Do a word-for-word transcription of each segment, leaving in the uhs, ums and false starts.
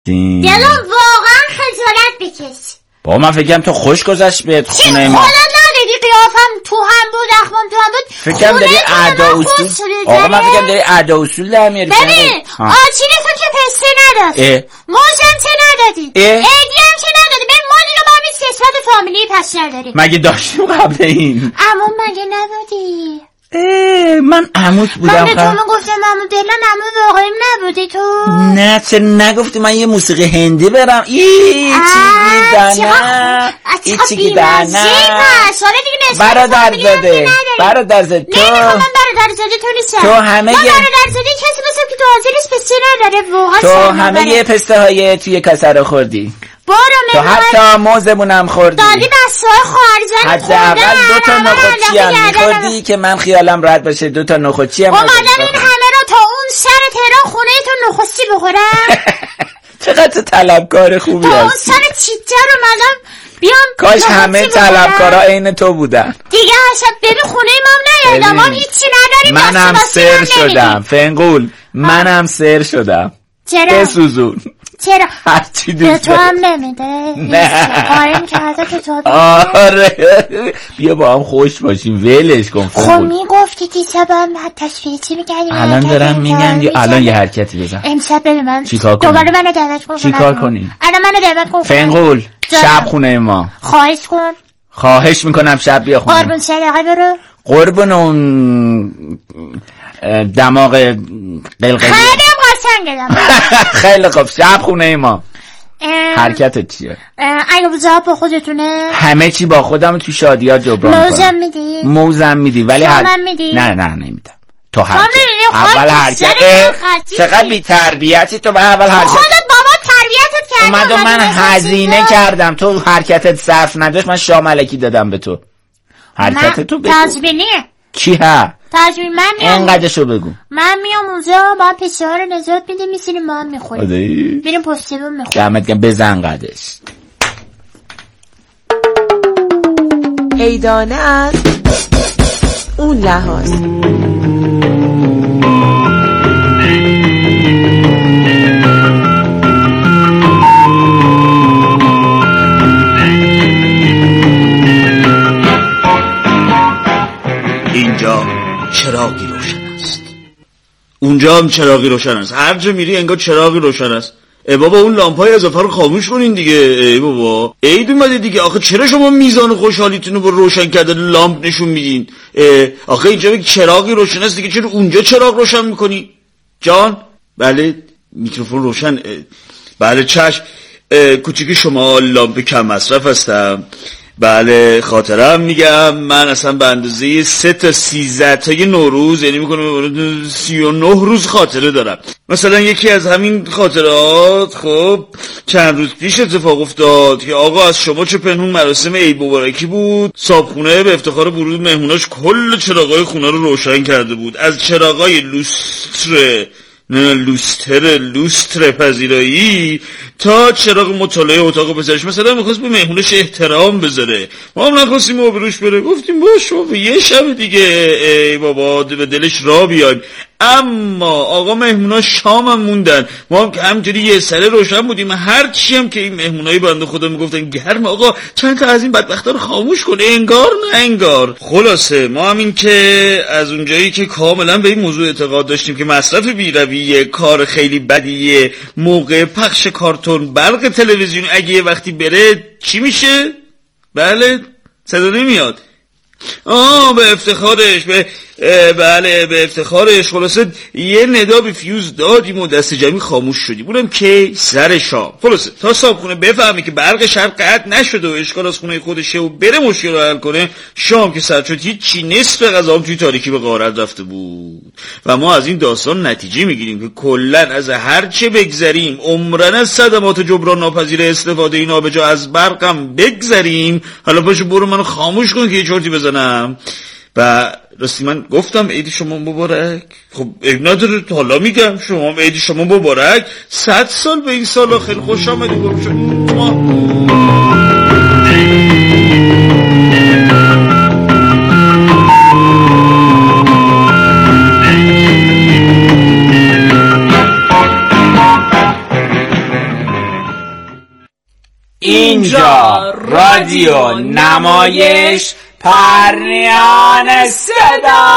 دلم واقعا خجالت بکش. با من فکرم تو خوش گذشت بهت خونه ما. خونه نداری قیافم تو هم بود اخمام تو هم بود. فکرم داری اعدا اصول. آقا من فکرم داری اعدا اصول در میاری. ببین آچیل تو که پسته نداد، موجم چه ندادی، ایدی هم چه ندادی. ببین ما دیگه با همیت کسفت فامیلی پس نداری. مگه داشتیم قبل این؟ عموم مگه نبودی؟ من عموت بودم. من به تو من گفتم عمو دلن عمو واقعیم نبودی تو؟ نه چه نگفتی من یه موسیقی هندی برم. ای چیزی دانه ای چیزی دانه برادر زاده برادر زاده تو نمیخوام من برادر زاده تو نیستم. تو همه من برادر زاده کسی مثل که تو حاضرش پسته نداره واقعا. تو همه یه پسته های توی کاسه رو خوردی. تو حتی موزمونم خوردی. دادی بسته های خواهرزن خوردن. حداقل دو تا نخودچی هم میخوردی که من خیالم راحت باشه. دو تا نخودچی هم اومدم این همه رو تا اون سر تهران خونه تو نخودچی بخورم. چقدر طلبکار خوبی هستی. تا اون سر چیتر اومدم بیام کاش همه طلبکارا عین تو بودن دیگه. اصلا ببین خونه ما نیایدم، ما هیچی نداریم. منم سر شدم فنگول، منم سر شدم. چرا؟ بسوزون. چرا؟ هرچی دوست تو هم نمیده؟ نه قایم کرده که تو آره بیا با هم خوش باشیم ولش کن. خب میگفتی دیسا با هم تصویری چی میگردیم؟ الان دارم میگن الان یه حرکتی بزن. امشب ببین من چیکار کنیم؟ دوباره منو دعوت کن. چیکار کنیم؟ الان منو دعوت کن. فنگول شب خونه ما. خواهش کن. خواهش میکنم شب بیا خونه. قربون صدقه برو. قربون اون دماغ قلقلی. خیلی قشنگه. خیلی خوب شب خونه ما. حرکتت چیه؟ اگه بزاها با خودتونه همه چی با خودم تو شادی‌ها جبران کنم. موزم میدی؟ موزم میدی ولی هر... میدی؟ نه نه نمیدم. تو حرکت اول حرکت چقدر بی تربیتی تو. به اول حرکت خودت بابا تربیتت کردم. اومدم من هزینه کردم تو حرکتت صرف نداشت من شام ملکی دادم به تو. حرکت تو بگو. تزمینیه چی ها؟ تزمین من میام اینقدرشو بگو. من میام اونجا با پسته ها رو نجات میدیم میسیریم با هم میخوریم. میریم پسته بون میخوریم. دمت گرم بزن قدش. ایدانه از اون لحاظ اینجا چراغی روشن است، اونجا هم چراغی روشن است، هر جا میری انگار چراغی روشن است. ای بابا اون لامپای اضافه رو خاموش کنین دیگه. ای بابا عید اومده دیگه. آخه چرا شما میزان خوشحالیتون رو با روشن کردن لامپ نشون میدین؟ آخه اینجا چراغی روشن است دیگه، چرا اونجا چراغ روشن میکنی؟ جان بله میکروفون روشن. بله چشم. کوچیک شما لامپ کم مصرف هستم. بله خاطرم میگم من اصلا به اندازه سه تا سیزده تای نوروز یعنی میکنم سی و نه روز خاطره دارم. مثلا یکی از همین خاطرات خب چند روز پیش اتفاق افتاد که آقا از شما چه پنهون مراسم عید مبارکی بود. صابخونه به افتخار ورود مهموناش کل چراغای خونه رو روشن کرده بود، از چراغای لوستر نه لوستر لوستر پذیرایی تا چراغ مطالعه اتاق پسرش. مثلا میخواست به مهمونش احترام بذاره، ما هم نخواستیم آبروش بره، گفتیم باش بابا یه شب دیگه ای بابا به دلش را بیایم. اما آقا مهمونا شام هم موندن، ما هم که همجوری یه سره روشن بودیم. هر چی هم که این مهمونای بنده خدا میگفتن گرم، آقا چند تا از این بدبختا رو خاموش کنه، انگار نه انگار. خلاصه ما هم این که از اونجایی که کاملا به این موضوع اعتقاد داشتیم که مصرف بی‌رویه کار خیلی بدیه، موقع پخش کارتون برق تلویزیون اگه یه وقتی بره چی میشه؟ بله صدا نمیاد. آه به افتخارش به بله به افتخارش خلاصه یه ندا به فیوز دادیم و دست جمعی خاموش شدیم. اونم که سر شام. خلاصه تا صابخونه بفهمه که برق شب قطع نشده و اشکال از خونه خودشه و بره مشکل رو حل کنه، شام که سر شد هیچی نصف غذا هم توی تاریکی به غارت رفته بود. و ما از این داستان نتیجه میگیریم که کلن از هر چه بگذریم عمرن از صدمات جبران ناپذیر استفاده این نابجا از برقم بگذریم. حالا پاشو برو منو خاموش کن که یه چرتی بزنم. و راستی من گفتم عید شما مبارک. خب عیب نداره حالا میگم شما عید شما مبارک. صد سال به این سالا خیلی خوش آمدید. اینجا رادیو نمایش پرنیان صدا.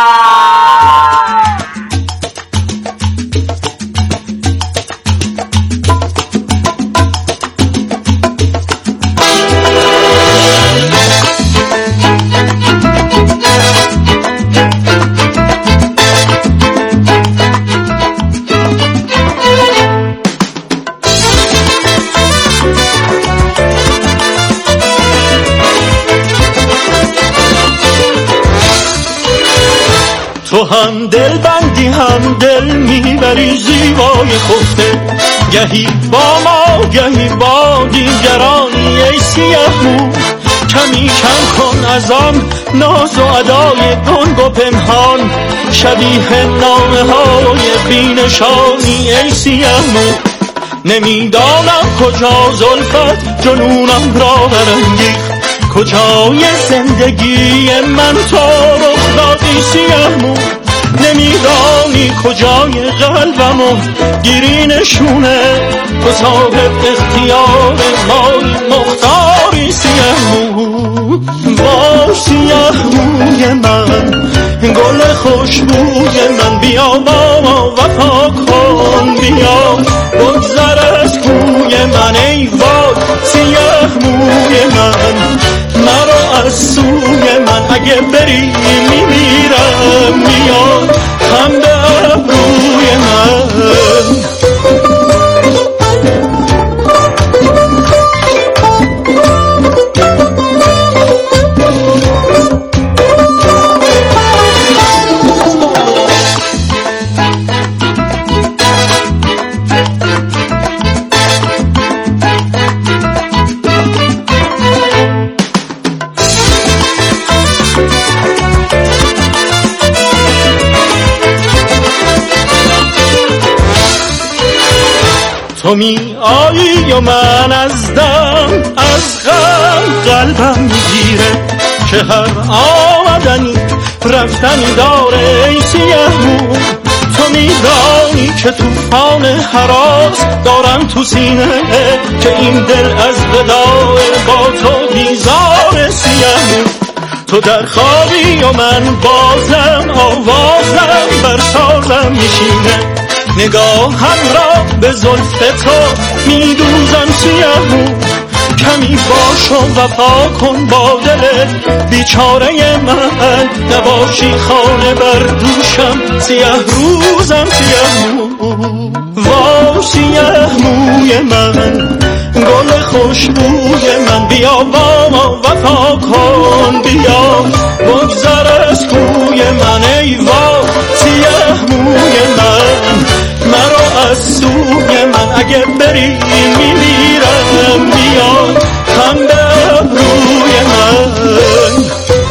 تو هم دل بندی هم دل میبری زیبای خفته، گهی با ما گهی با دیگرانی ای سیاه مو. کمی کم کن از آن ناز و ادای گنگ و پنهان، شبیه نامه های بینشانی ای سیاه مو. نمیدانم کجا زلفت جنونم را برانگیخت، کجای زندگی من تو رخ دادی سیاه مو. نمیدانی کجای قلبمو گیری نشونه، تو صاحب اختیار مای مختاری سیاه مو. با سیاه موی من گل خوشبوی من، بیا با ما وفا کن، بیا بگذر از کوی من ای وای سیاه موی من. مرا از سوی من اگه بری میمیرم، میاد هم به ابروی من. تو می آیی و من از دم از غم قلبم میگیره، که هر آمدنی رفتنی داره ای سیاه مو. تو میدانی که توفان هراس دارم تو سینه، که این دل از وداع با تو بیزار سیاه مو. تو در خوابی و من بازم آوازم بر سازم میشینه، نگاهم را به زلف تو میدوزم سیاه مو. کمی باش و وفا کن با دلت بیچاره من، نباشی خانه بر دوشم سیاه روزم سیاه مو. وا سیاه موی من گل خوشبوی من، بیا با ما وفا کن، بیا بگذر از کوی من ای وا سیاه موی من. مرا از سوی من اگه بری میمیرم، بیا هم به ابروی من.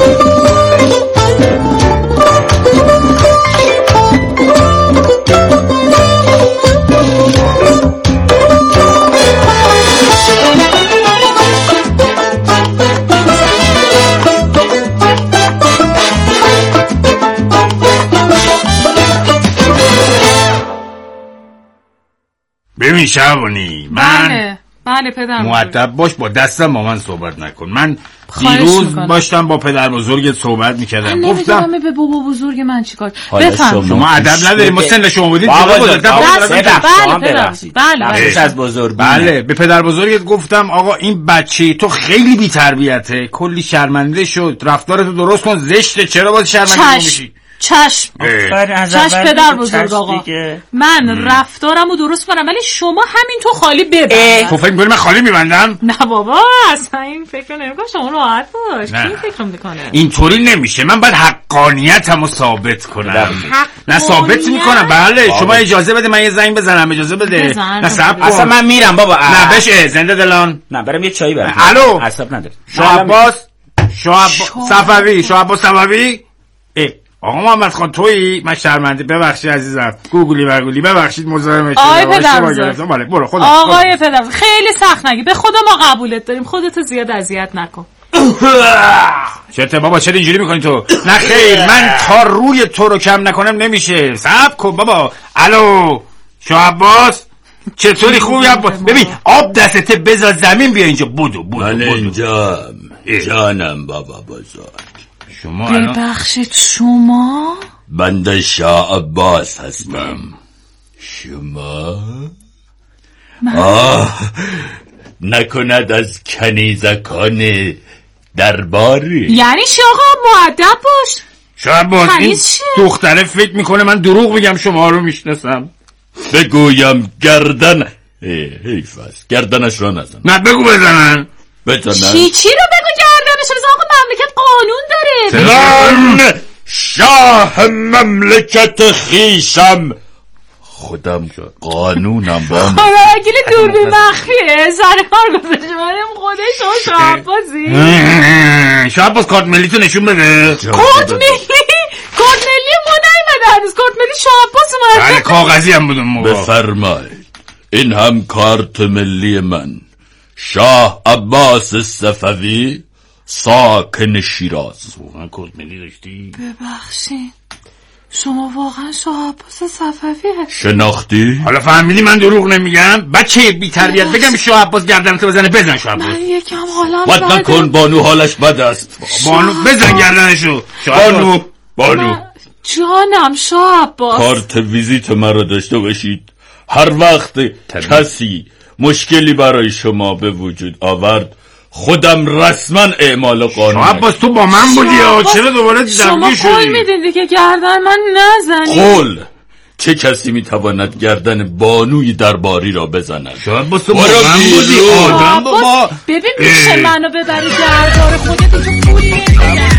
ببین شعبانی، من بله بله پدر مؤدب باش، با دستم با من صحبت نکن. من دیروز باشتم با پدر بزرگت صحبت میکردم، گفتم به بابا بزرگ من چیکار. بفهم شما ادب ندارید، ما سن شما بودید بله از بزرگ. بله به پدر بزرگت گفتم آقا این بچه تو خیلی بی تربیته، کلی شرمنده شد، رفتارتو درست کن، زشته، چرا باید شرمنده میشی؟ چشم چشم پدر بزرگ آقا، من رفتارمو درست کنم ولی شما همین تو خالی ببند. تو فکر می‌کنی من خالی میبندم؟ نه بابا اصلا این فکر نمی‌کنم، شما راحت باش. کی فکر می‌کنه اینطوری نمیشه، من باید حقانیتمو ثابت کنم. نه ثابت میکنم. بله شما اجازه بده من یه زنگ بزنم، اجازه بده. نه صبر کن، اصلا من میرم بابا. نه بشه زنده دلان. نه برام یه چایی برام. الو حساب نداره. شاه عباس، شاه صفوی، شاه عباس صفوی. آقا محمد خان تویی؟ من شرمنده، ببخشید عزیزم، گوگلی برگولی، ببخشید مزاحم شدم. آقای پدربزرگ، بله برو خدا. آقای پدربزرگ خیلی سخت نگی، به خدا ما قبولت داریم، خودتو زیاد اذیت نکن. چته بابا چرا اینجوری میکنی تو؟ نه خیر، من تا روی تو رو کم نکنم نمیشه. صبر کن بابا. الو شاه عباس چطوری خوبی عباس؟ ببین آب دستته بذار زمین بیا اینجا. بودو بودو من اینجا جانم بابا بزرگ. شما ببخشید شما؟ بنده شاه عباس هستم. شما؟ من؟ آه نکند از کنیزکان درباری. یعنی شما مؤدب باش. شاید باز این دختره فکر میکنه من دروغ میگم شما رو میشناسم. بگویم گردن حیف است گردنش را نزن. نه بگو بزنن. بزنن چی چی رو بگو گردنش رو؟ آقا مملکت قانون داره. من شاه مملکت خیشم خودم قانونم با هم. حالا اگه دوربین مخفیه سر کار گذاشته منم خودش شما شاه عباسی. شاه عباس کارت ملی تو نشون بده. کارت ملی؟ کارت ملی ما نیمده هنوز. کارت ملی شاه عباس اومده. بله کاغذی هم بود اون موقع. بفرمایید این هم کارت ملی من، شاه عباس صفوی ساکن شیراز. واقعا کارت ملی داشتی؟ ببخشید شما واقعا شاه عباس صفوی هستی؟ شناختی؟ حالا فهمیدی من دروغ نمیگم؟ بچه بی تربیت بگم شاه عباس گردنتو بزنه. بزن شاه عباس. من یکم حالم بد نکن بانو حالش بد است. بانو بزن گردنشو. بانو بانو جانم شاه عباس کارت ویزیت مرا داشته باشید. هر وقت کسی مشکلی برای شما به وجود آورد خودم رسما اعمال قانون. شاه عباس تو با من بودی یا چرا دوباره درگیر شدی؟ شما قول میدین دیگه گردن من نزنید. قول چه کسی میتواند گردن بانوی درباری را بزند؟ شاه عباس تو با من بودی آدم با. ببین میشه منو ببری دربار خودت تو پولی نمیدم.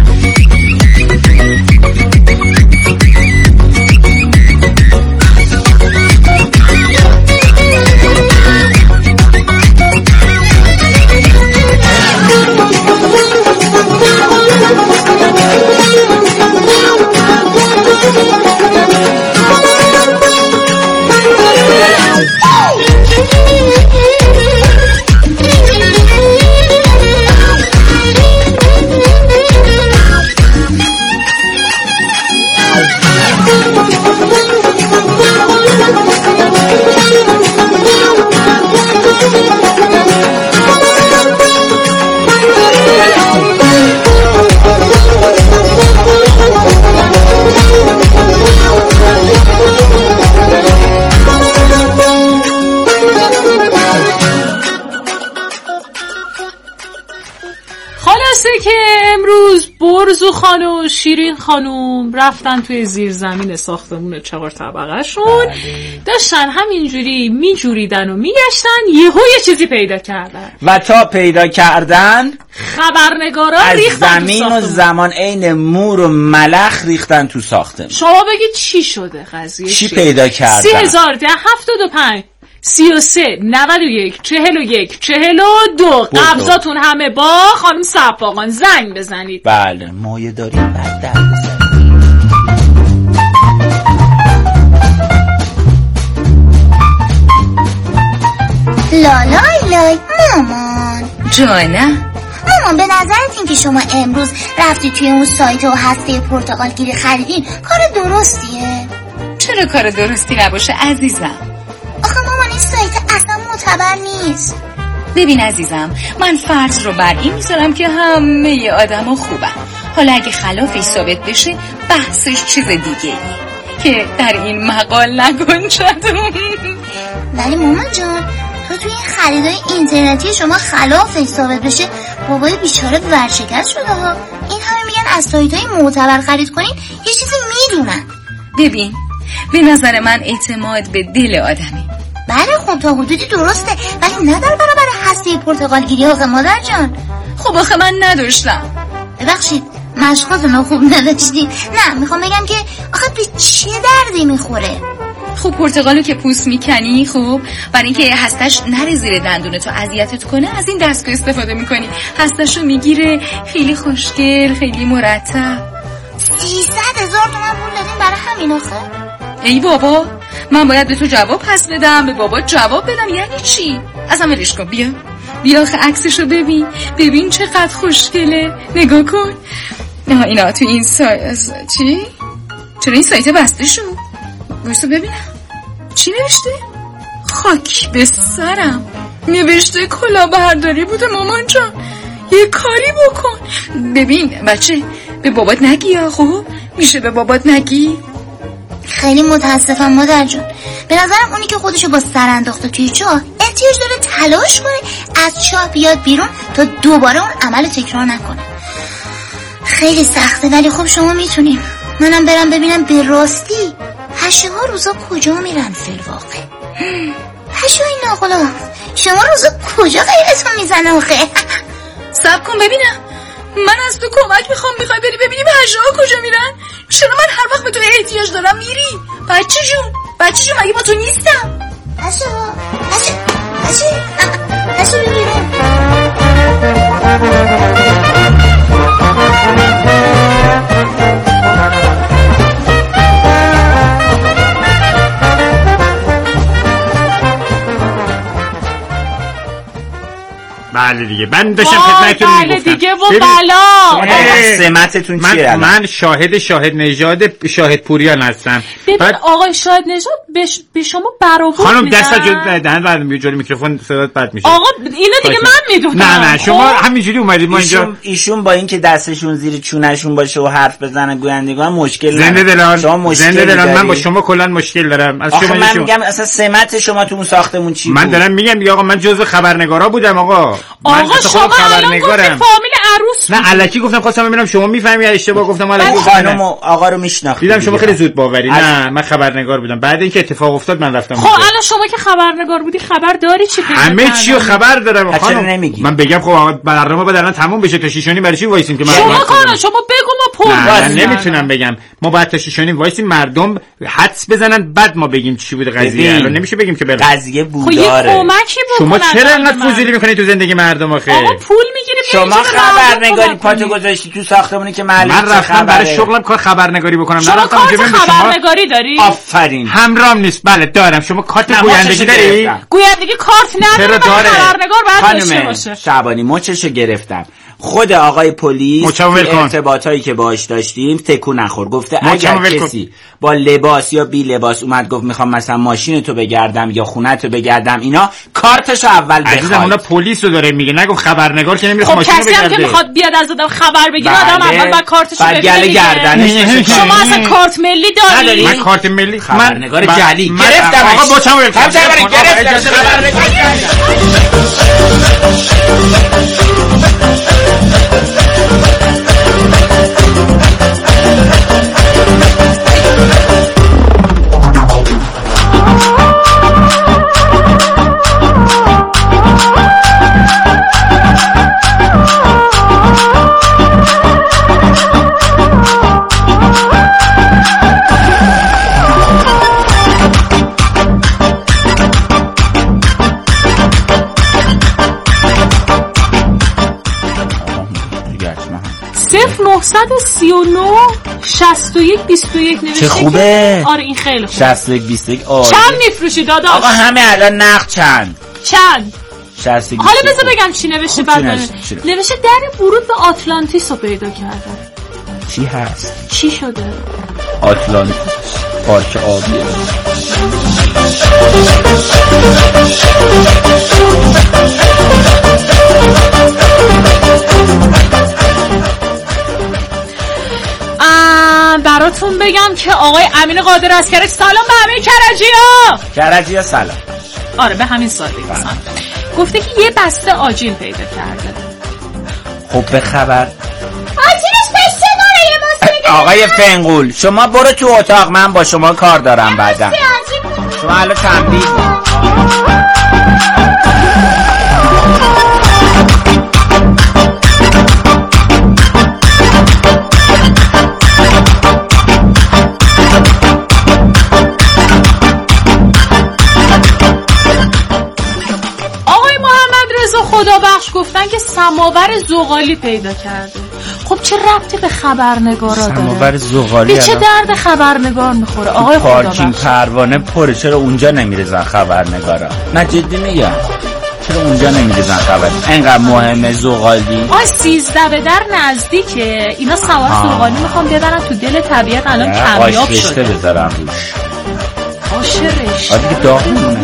که امروز برزو خانم و شیرین خانم رفتن توی زیرزمین ساختمون چهار طبقه شون. بله. داشتن همینجوری میجوریدن و میگشتن یهو یه چیزی پیدا کردن و تا پیدا کردن خبرنگارا ریختن زمین و زمان عین مور و ملخ ریختن تو ساختمون. شما بگید چی شده قضیه؟ چی پیدا کردن؟ سی هزار ده هفتاد و پنج سی و سه نود و یک چهل و یک چهل و دو قبضاتون همه با خانم سباقان. زنگ بزنید. بله مایه داریم بعد در بزنید. لالای لای مامان جانه مامان به نظرت این که شما امروز رفتی توی اون سایت و هسته پرتقال گیری خریدین کار درستیه؟ چرا کار درستی نباشه عزیزم؟ آخه مامان این سایت اصلا معتبر نیست. ببین عزیزم من فرض رو بر این میذارم که همه آدم ها خوبن. حالا اگه خلافش ثابت بشه بحثش چیز دیگه ای که در این مقال نگنجد. ولی مامان جان تو توی این خریدای اینترنتی شما خلافش ثابت بشه بابای بیچاره ورشکست شده ها. این همه میگن از سایت های معتبر خرید کنین یه چیزی میدونن. ببین به نظر من اعتماد به دل آدمی. بله خب تا حدودی درسته ولی ندار برابر هسته پرتقال گیری آقا مادر جان. خب آخه من نداشتم. ببخشید مشقاتونو خوب نداشتی. نه میخوام بگم که آخه به چه دردی میخوره؟ خب پرتقالو که پوست میکنی خب برای اینکه هستش نره زیر دندونتو اذیتت کنه از این دستگاه استفاده میکنی. هستشو میگیره خیلی خوشگل خیلی مرتب. سیصد هزار تومن پول دادیم برای همین آخه؟ ای بابا من باید به تو جواب پس بدم به بابا جواب بدم یعنی چی؟ ازم ولش کن. بیا بیا آخه عکسشو ببین ببین چقدر خوشگله. نگاه کن. نه اینا تو این سایت چی؟ چرا این سایت بسته شد؟ وایسا ببینم چی نوشته؟ خاک به سرم، نوشته کلاهبرداری بوده مامان جان، یه کاری بکن. ببین بچه به بابات نگی یا خب میشه به بابات نگی؟ خیلی متاسفم مادر جون. به نظرم اونی که خودشو با سر انداخته توی چاه احتیاج داره تلاش کنه از چاه بیاد بیرون تا دوباره اون عمل تکرار نکنه. خیلی سخته ولی خب شما میتونین. منم برم ببینم به راستی هشه ها روزا کجا میرن فی الواقع. هشه های ناقلا شما روزا کجا غیرتون میزنه آخه؟ صبر کن ببینم. من از تو کمک میخوام، میخوای بری ببینی به هشه ها کجا میرن؟ چرا من هر وقت به تو احتیاج دارم میری؟ بچه جون بچه جون مگه با تو نیستم؟ هشه ها هشه هشه هشه ببینم. بله دیگه من داشتم خدمتتون بله میگفتم. دیگه و بلا سمتتون چیه؟ من, من شاهد شاهد نژاد شاهد پوریان هستم. ببین بعد... آقای شاهد نژاد بش... به شما برآورد خانم میدن. دست جلوی دهن بعد جلوی میکروفون صدات بد میشه. آقا اینو دیگه من میدونم. نه نه شما همینجوری اومدید ما اینجا. ایشون, ایشون با اینکه دستشون زیر چونشون باشه و حرف بزنن گویندگان مشکل نداره. زنده دلان شما مشکل زنده دلان من با داری. شما کلا مشکل دارم. از آخه شما من شما... میگم اصلا سمت شما تو اون ساختمون چی بود؟ من دارم میگم دیگه آقا من جزو خبرنگارا بودم آقا. آقا شما الان گفتی فامیل عروس. نه الکی گفتم خواستم ببینم شما میفهمی یا اشتباه گفتم. الکی خانم آقا رو میشناختی. دیدم شما خیلی زود باوری. نه من خبرنگار بودم. بعد اینکه اتفاق افتاد من رفتم. خب الان شما که خبرنگار بودی خبر داری چی پیدا همه چی رو خبر دارم خانم. نمیگی من بگم خب برنامه بعد الان تموم بشه تا شیشونی برای چی وایسیم که من شما کارا شما بگو ما پول نه نمیتونم بگم. ما بعد تا شیشونی وایسیم مردم حدس بزنن بعد ما بگیم چی بوده قضیه. الان نمیشه بگیم که بره. قضیه بوداره. خب کمکی شما چرا انقدر فضولی میکنید تو زندگی مردم آخه؟ آقا پول میگیریم. شما خبرنگاری پاتو گذاشتی تو ساختمونی که معلومه. من رفتم برای شغلم کار خبرنگاری بکنم. شما کارت خبرنگاری داری؟ آفرین. همراهم نیست. بله دارم. شما کارت گویندگی داری؟ گویندگی کارت نداره. خبرنگار باید داشته باشه. شعبانی مچشو گرفتم. خود آقای پلیس ارتباطایی که باهاش داشتیم تکون نخور. گفته اگر کسی با لباس یا بی لباس اومد گفت میخوام مثلا ماشین تو بگردم یا خونه تو بگردم اینا کارتشو اول بخواید. عزیزم اونا پلیس رو داره میگه. نگفت خبرنگار که نمیخواد خب ماشین رو بگرده. کسی هم که میخواد بیاد از آدم خبر بگیره آدم اول با کارتشو بگیره. گردنش شما اصلا کارت ملی داری؟ من کارت ملی خبرنگار جعلی گرفتم. آقا با چم گرفتم. صفر نهصد و سی و نه شصت و یک بیست و یک نوشته. چه خوبه. آره این خیلی خوبه. شصت و یک بیست و یک. آره چند میفروشی داداش؟ آقا همه الان نقد چند چند شصت و یک. حالا بذار بگم چی نوشته. بعد نوشته در ورود به آتلانتیس رو پیدا کردن. چی هست؟ چی شده؟ آتلانتیس پارک آبیه. براتون بگم که آقای امین قادر از کرج. سلام به همه کرجی‌ها. کرجی‌ها سلام. آره به همین سادگی مثلا گفته که یه بسته آجیل پیدا کرده. خب به خبر آجیلش بسته داره. آقای فنگول شما برو تو اتاق من با شما کار دارم بعدا. شما الان تنبیه خدا بخش گفتن که سماور زغالی پیدا کرده. خب چه ربطی به خبرنگارا داره؟ سماور زغالی به چه درد خبرنگار میخوره آقای خدا بخش؟ پارکینگ پروانه پره چرا اونجا نمیرزن خبرنگارا؟ نه جدی میگم چرا اونجا نمیرزن خبر؟ اینقدر مهمه زغالی؟ آ سیزده به در نزدیکه. اینا سوار زغالی میخوام ببرن تو دل طبیعت الان کمیاب شده. آش رشته بذارم روش. آش چه رشته آره دیگه داغ میمونه.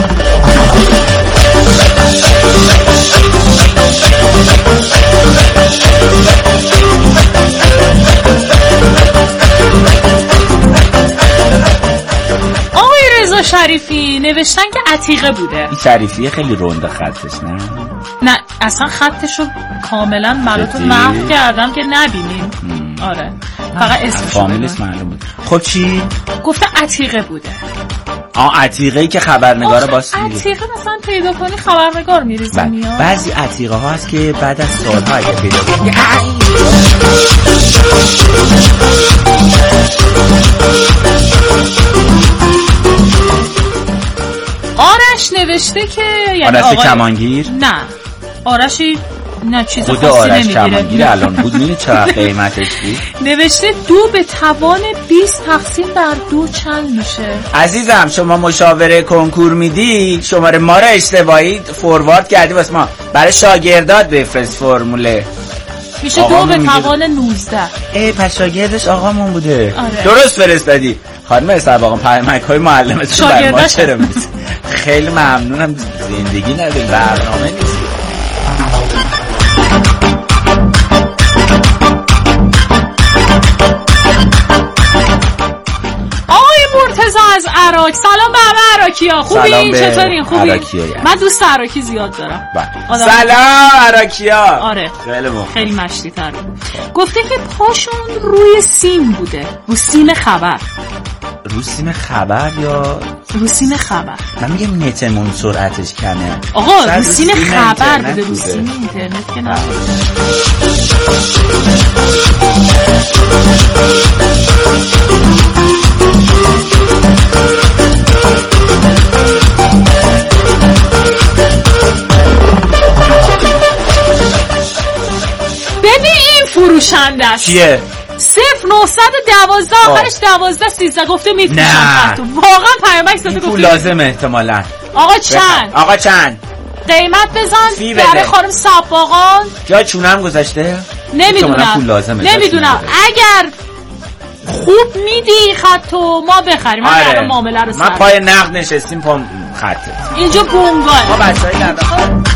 آقای رضا شریفی نوشتن که عتیقه بوده. این شریفی خیلی رنده خطش نه؟ نه اصلا خطشو کاملا براتون محو کردم که نبینیم. آره فقط اسمش فامیلش معلوم بود. خب چی؟ گفته عتیقه بوده. آه عتیقه‌ای که خبرنگار باست میگه. عتیقه مثلا پیدا کنی خبرنگار میریزه میاد. بعضی عتیقه ها هست که بعد از سالها اگه پیدا کنی. آرش نوشته که یعنی آرش آقای... کمانگیر؟ نه آرشی نه چیز خاصی نمیگیره. خود آرش کمانگیر الان بود میدونی چقدر قیمتش بود؟ نوشته دو به توان بیست تقسیم بر دو چند میشه. عزیزم شما مشاوره کنکور میدی شماره ما رو اشتباهی فوروارد کردی واسه ما برای شاگردات بفرست فرموله. میشه دو به توان نوزده. ای پس شاگردش آقامون بوده. آره. درست فرستادی خانم اسحاق پیامک های معلمتون بر ما چرا میز خیلی ممنونم. زندگی نداریم برنامه نیست. مرتضی از عراق. سلام به همه عراقی‌ها. خوبین؟ چطورین؟ خوبین؟ من دوست عراقی زیاد دارم. سلام عراقی‌ها. آره خیلی مخ خیلی مشتی تر. گفته که پاشون روی سیم بوده. رو سیم خبر. رو سیم خبر یا رو سیم خبر؟ من میگم نتمون سرعتش کمه. آقا رو سیم خبر بوده. رو سیم اینترنت که نبوده. ببین این فروشنده است. کیه؟ صفر نهصد و دوازده آخرش دوازده سیزده گفته میفروشم. واقعا پیامک زده گفته پول لازم احتمالاً. آقا چند؟ آقا چند؟ قیمت بزن برای خانم سباقان. جا چونم گذاشته؟ نمیدونم نمیدونم اگر خوب میدی خطو ما بخریم. من آره. معامله رو سر من پای نقد نشستیم پا خطه اینجا بونگاه ما بچه های نقد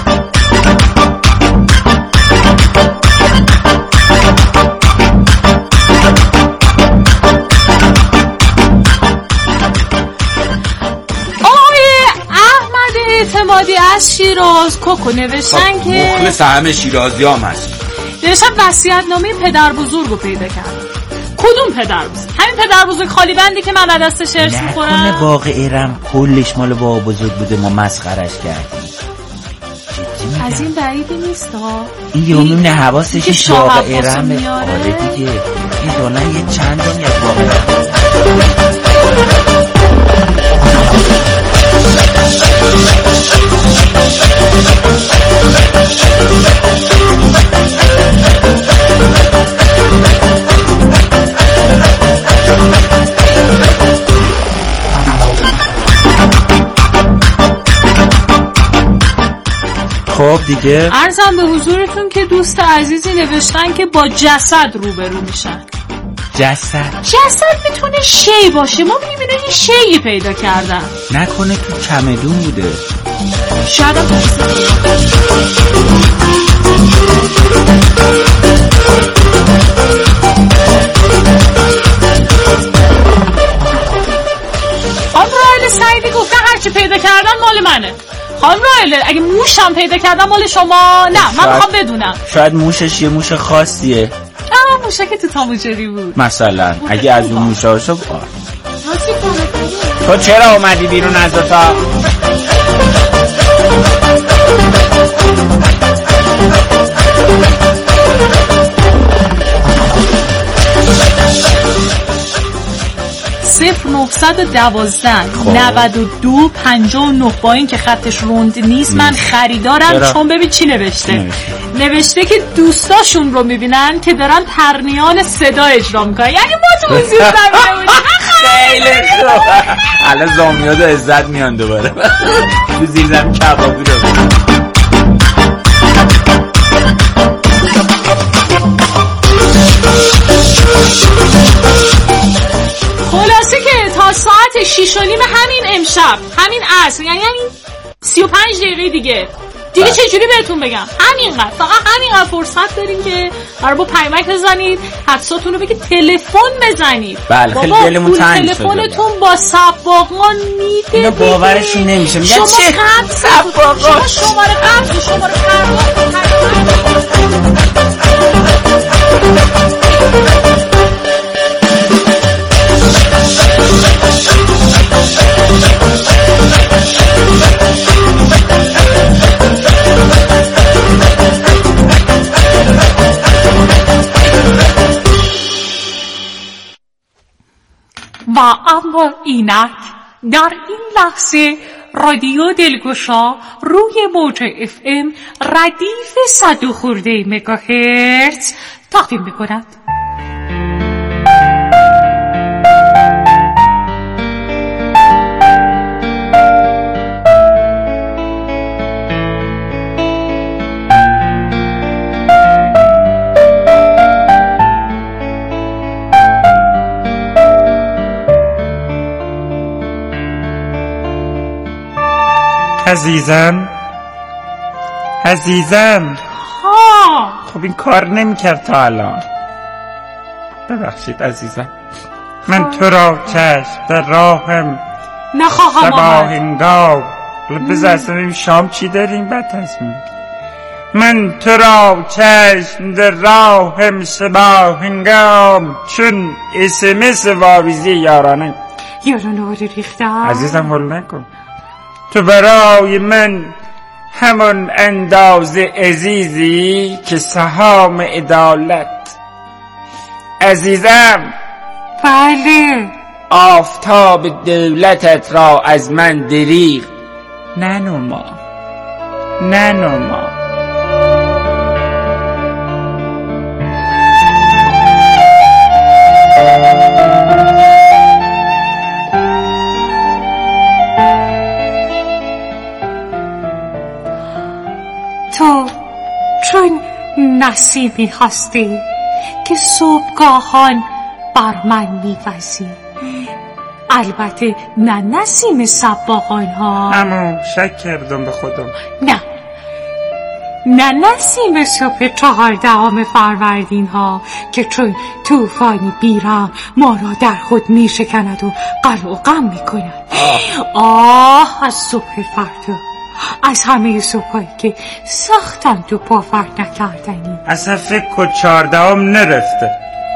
اعتمادی از شیراز کوکو نوشتن که مخلص همه شیرازی هم هست. نوشتن وصیت‌نامه پدر بزرگ رو پیدا کردم. کدوم پدر بزرگ؟ همین پدر بزرگ خالی بندی که من دستش ارث می‌خورم. نکنه واقع ارم کلش مال بابا بزرگ بوده ما مسخرش کردیم. از این بعیدی نیست ها. این یه میونه حواسش واقع ارمه. آره دیگه این دونه یه چند دنیا واقع ارم. خب دیگه عرضم به حضورتون که دوست عزیزی نوشتن که با جسد روبرو میشن. جسد جسد میتونه شی باشه. ما میبینیم یه شیی پیدا کردن. نکنه تو چمدون بوده. شاید هم خانم رایل سعیدی گفته هرچی پیدا کردن مال منه. خانم رایل اگه موش هم پیدا کردن مال شما. نه من میخوام بدونم شاید موشش یه موش خاصیه. آه موشه که تو تاموجری بود مثلا اگه از اون موشه هاشو تو چرا اومدی بیرون از اتاق؟ صفر نهصد و دوازده نود و دو پنجاه و نه با این که خطش روند نیست من خریدارم. چون ببین چی نوشته نوشته, نوشته که دوستاشون رو میبینن که دارن پرنیان صدا اجرا میکنن. یعنی ما تو زیر زمین خیلی خوب. الان زامیاد و عزت میان دوباره تو زیر زمین کبابی رو خلاصه که تا ساعت شیش و نیم همین عصر، یعنی همین سی و پنج دقیقه دیگه دیگه چجوری بهتون بگم، همینقدر، فقط همینقدر فرصت داریم که قرار با پیامک بزنید، حدساتون رو بگید، تلفن بزنید. بله خیلی دلمون تنگ شده. تلفنتون با سباقان میده. اینا باورشون نمیشه. میگن چه سباقان؟ شماره قبل شماره قبل و اما اینک در این لحظه رادیو دلگشا روی موج اف ام ردیف صد و خورده مگاهرتز تقدیم میکند. عزیزم عزیزم ها خب این کار نمیکرد تا الان. ببخشید عزیزم، من تو را چشم در راهم نخواهم صباح هنگام. بذار اصلا ببین شام چی داریم بعد تصمیم. من تو را چشم در راهم صباح هنگام چون اسمس واویزی یارانه یارانه آره ریختم. عزیزم حل نکن، تو برای من همون اندازه عزیزی که سهام عدالت. عزیزم بله آفتاب دولتت را از من دریغ ننما ننما. تو چون نسیمی هستی که صبحگاهان بر من میوزی، البته نه نسیم صباحان ها. اما شک کردم به خودم. نه نه نسیم صبح چهاردهم فروردین ها که چون طوفانی بیرم ما را در خود می شکند و قلع و غم می کند. آه. آه از صبح فردا، از همه صبحایی که ساختم تو باور نکردنی. اصلا فکر کن چهاردهم نرفته.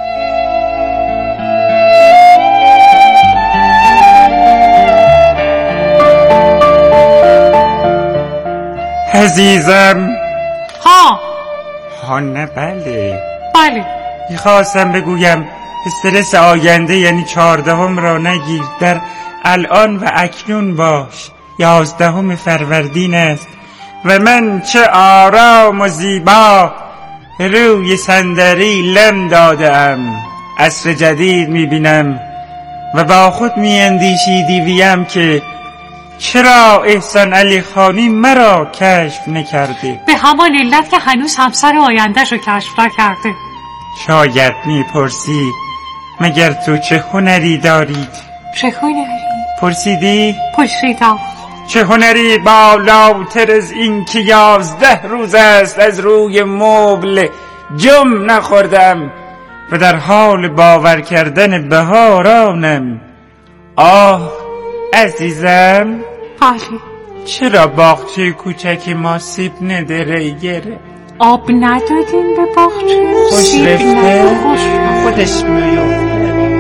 عزیزم ها ها نه بله بله میخواستم بگویم استرس آینده یعنی چهاردهم را نگیر، در الان و اکنون باش. یازدهم فروردین است و من چه آرام و زیبا روی صندلی لم دادم. عصر جدید میبینم و با خود میاندیشیدی ویم که چرا احسان علی خانی مرا کشف نکرده؟ به همان علت که هنوز همسر آینده‌شو کشف نکرده. شاید میپرسی مگر تو چه هنری دارید؟ چه هنری؟ پرسیدی؟ پرسیدم. چه هنری بالاتر از این که یازده روز است از روی مبل جم نخوردم و در حال باور کردن بهارانم. آه عزیزم بله چرا باغچه کوچک ما سیب نداره گره؟ آب ندادیم به باغچه؟ خوش رفته؟ خودش میفته.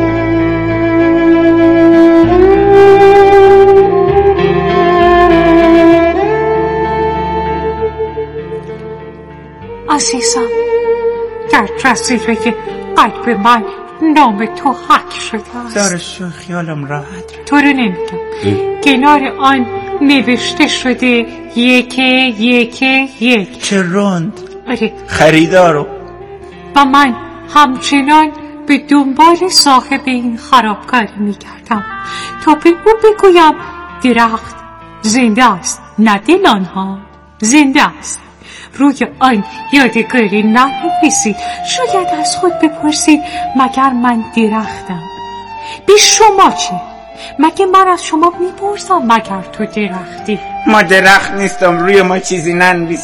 عزیزم در جزیره قلب من نام تو حک شده است. دارش خیالم راحت تو رو نمیگم. کنار آن نوشته شده یک یک یک. چه روند. آره خریدارو. و من همچنان به دنبال صاحب این خرابکاری میگردم تا به او بگویم درخت زنده است، نه دل آنها زنده است. روی آن یادگاری ننویسید. شاید از خود بپرسید مگر من درختم؟ بی شما چی؟ مگه من از شما میپرسم مگر تو درختی؟ ما درخت نیستم، روی ما چیزی ننویس.